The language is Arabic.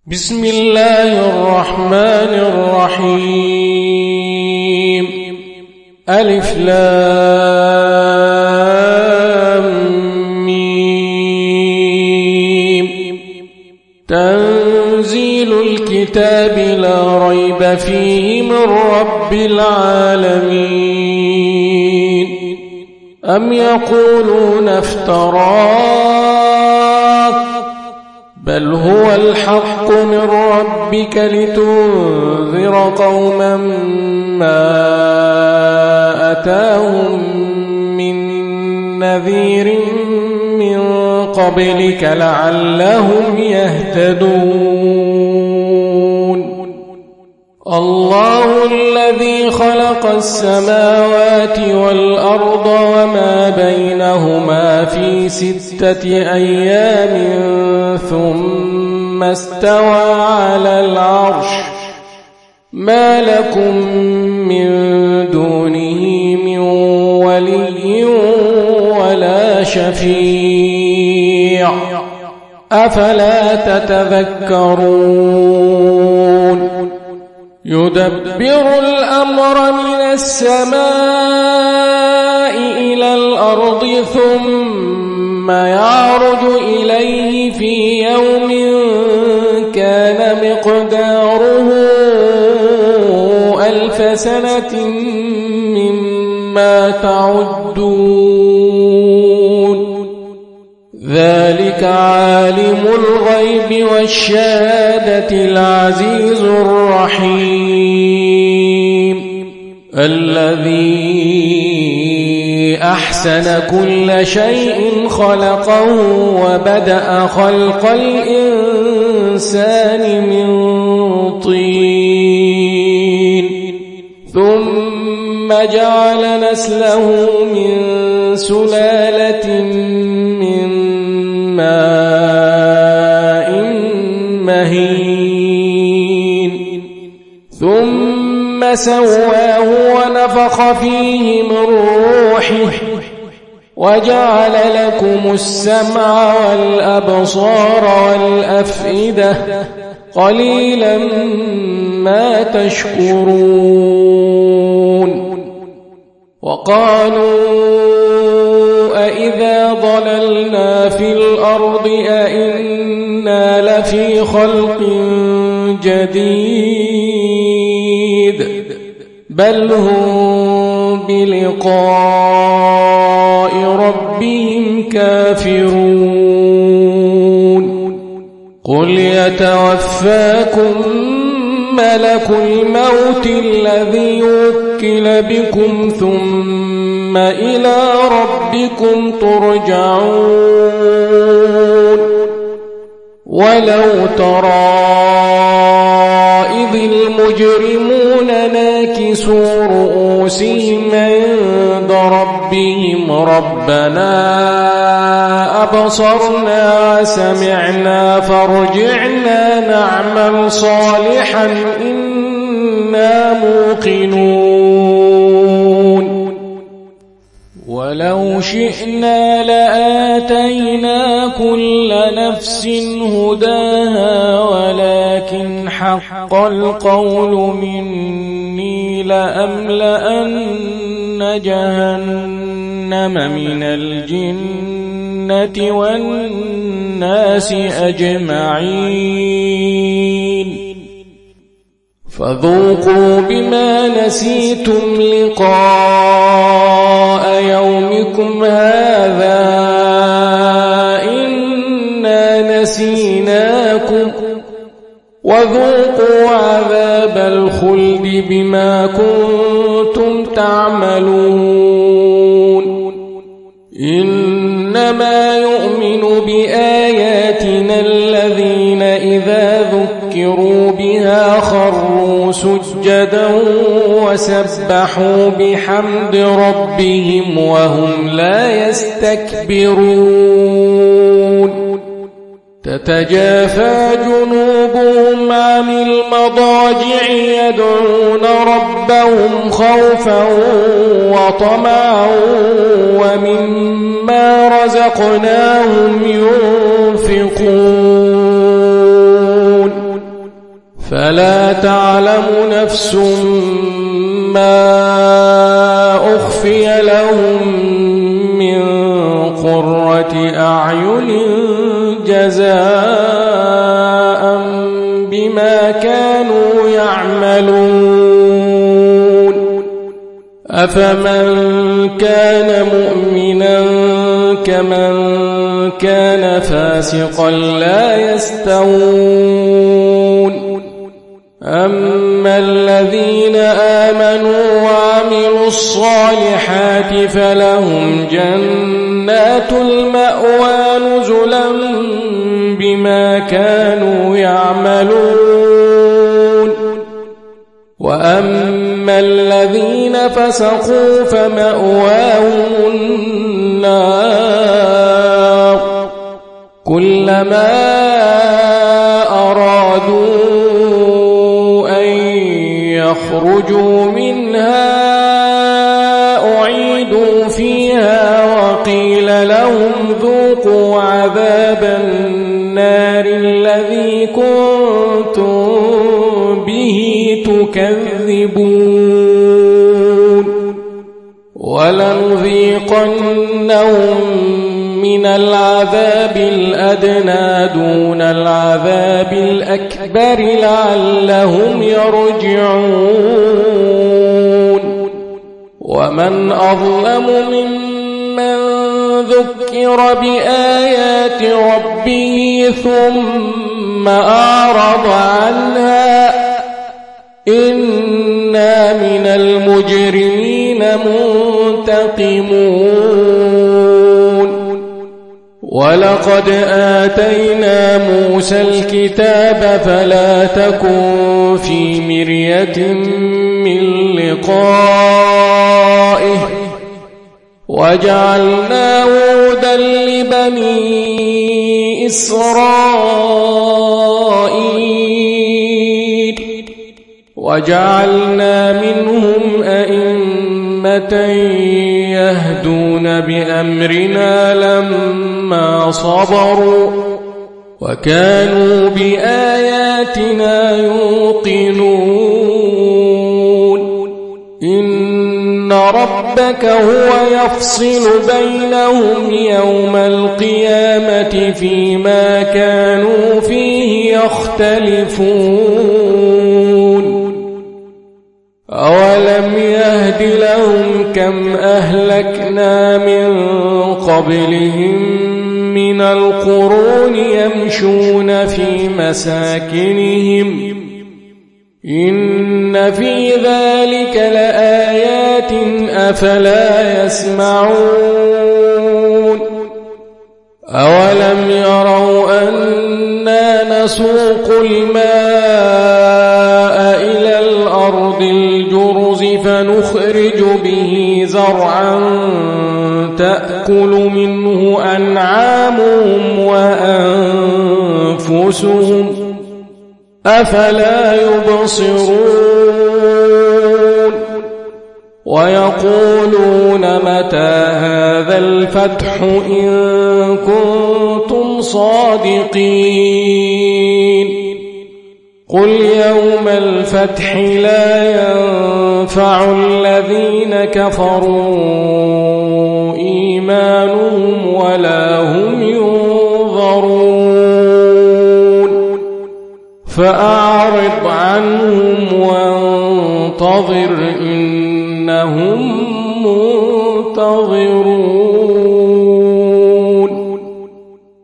بسم الله الرحمن الرحيم. ألف لام ميم. تنزيل الكتاب لا ريب فيه من رب العالمين. أم يقولون افتراه بل هو الحق من ربك لتنذر قوما ما أتاهم من نذير من قبلك لعلهم يهتدون. الله الذي خلق السماوات والأرض وما بينهما في 6 أيام ثم استوى على العرش ما لكم من دونه من ولي ولا شفيع أفلا تتذكرون. يدبر الأمر من السماء إلى الأرض ثم يعرج إليه في يوم كان مقداره 1000 سنة مما تعدون. ذلك عالم الغيب والشهادة العزيز الرحيم الذي أحسن كل شيء خلقه وبدأ خلق الإنسان من طين ثم جعل نسله من سلالة من ماء مهين ثم سواه ونفخ فيه من روحه وجعل لكم السمع والأبصار والأفئدة قليلا ما تشكرون. وقالوا أإذا ضللنا في الأرض أإنا لفي خلق جديد بل هم بلقاء ربهم كافرون. قل يتوفاكم ملك الموت الذي وكل بكم ثم إلى ربكم ترجعون. ولو ترى إذ المجرمون ناكسوا رؤوسهم عند ربهم ربنا أبصرنا وسمعنا فارجعنا نعمل صالحا إنا موقنون. ولو شئنا لآتينا كل نفس هداها ولكن حق القول مني لأملأن جهنم من الجنة والناس أجمعين. فذوقوا بما نسيتم لقاء يومكم هذا إنا نسيناكم وذوقوا عذاب الخلد بما كنتم تعملون. إنما يؤمن بآياتنا الذين إذا ذكروا بها خروا سجدا وسبحوا بحمد ربهم وهم لا يستكبرون. تتجافى جنوبهم عن المضاجع يدعون ربهم خوفا وطمعا ومما رزقناهم ينفقون. فلا تعلم نفس ما أخفي لهم من قرة أعين جزاء بما كانوا يعملون أفمن كان مؤمنا كمن كان فاسقا لا يستوون أما الذين آمنوا وعملوا الصالحات فلهم جنات المأوى نزلا بما كانوا يعملون وأما الذين فسقوا فمأواهم النار كلما أرادوا أن يخرجوا منها أعيدوا فيها وقيل لهم ذوقوا عذاب النار الذي كنتم به تكذبون ولنذيقنهم من العذاب الأدنى دون العذاب الأكبر لعلهم يرجعون ومن أظلم ممن ذكر بآيات ربه ثم أعرض عنها إنا من المجرمين منتقمون ولقد آتينا موسى الكتاب فلا تكن في مرية من لقائه وجعلناه هدى لبني إسرائيل وجعلنا منهم أئمة يهدون بأمرنا لما صبروا وكانوا بآياتنا يوقنون إن ربك هو يفصل بينهم يوم القيامة فيما كانوا فيه يختلفون أولم يهد لهم كم أهلكنا من قبلهم من القرون يمشون في مساكنهم إن في ذلك لآيات أفلا يسمعون أولم يروا أنا نسوق الماء إلى الأرض الجرز فنخرج به زرعا تأكل منه أنعامهم وأنفسهم أفلا يبصرون ويقولون متى هذا الفتح إن كنتم صادقين قل يوم الفتح لا ينفع الذين كفروا إيمانهم ولا هم ينظرون فأعرض عنهم وانتظر إنهم منتظرون